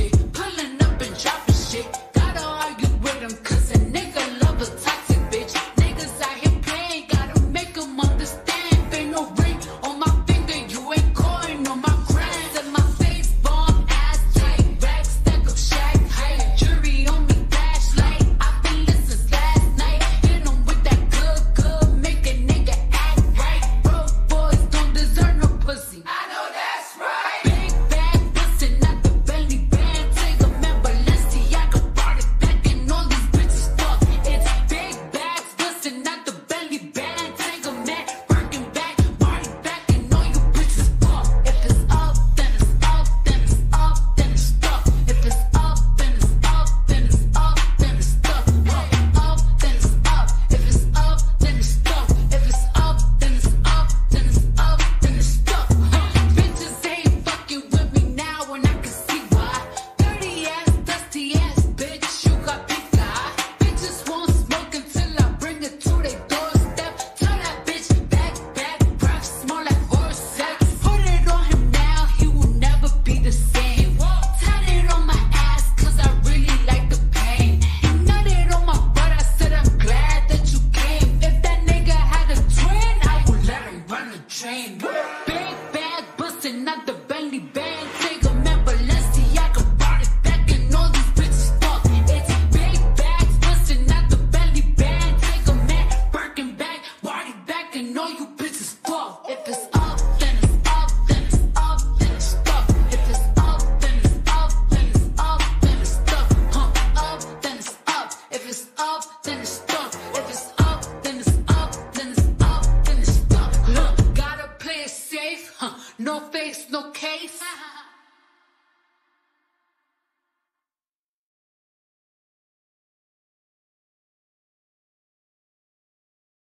shit. Pulling up and dropping shit. Gotta argue with him, cause a nigga love a toxic bitch. Niggas out here playing, gotta make them understand. Ain't no ring on my finger, you ain't coin on my grand. And my face bomb, ass tight, back stack of shack height. Jury on me, flashlight. I've been listening last night. Hit 'em with that good, make a nigga act right. Broke boys don't deserve no pussy. I know that's right. Big bag bustin' at the belly band. Take a man, Balenciaga brought it back and all these bitches fuck. It's big bags bustin' at the belly band. Take a man, working back, brought it back and all you bitches fuck. If it's up, then it's up, then it's up, then it's stuck. If it's up, then it's up, then it's up, then it's stuck. Up, then it's up. If it's up, then it's stuck. If it's up, then it's up, then it's up, then it's stuck. Bitches ain't fucking with me now and I can see why. Dirty ass, dusty ass bitch, you got big eye. Bitches won't smoke until I bring it to their doorstep. Tell that bitch back, breath smell like horse sex. Put it on him now, he will never be the same. Tat it on my ass, cause I really like the pain. You nutted on my butt, I said I'm glad that you came. If that nigga had a twin, I would let him run the train. Big bag bustin' at the belly band. Take a man, Balenciaga brought it back and all these bitches fuck. It's big bags bustin' at the belly band. Take a man, Birkin bag, brought it back and all you bitches fuck. If it's up, then it's up, then it's up, then it's stuck. If it's up, then it's up, then it's up, then it's stuck. Up, then it's up. If it's up, then it's stuck. If it's up, then it's up, then it's up, then it's stuck. Gotta play it safe, no face, no case.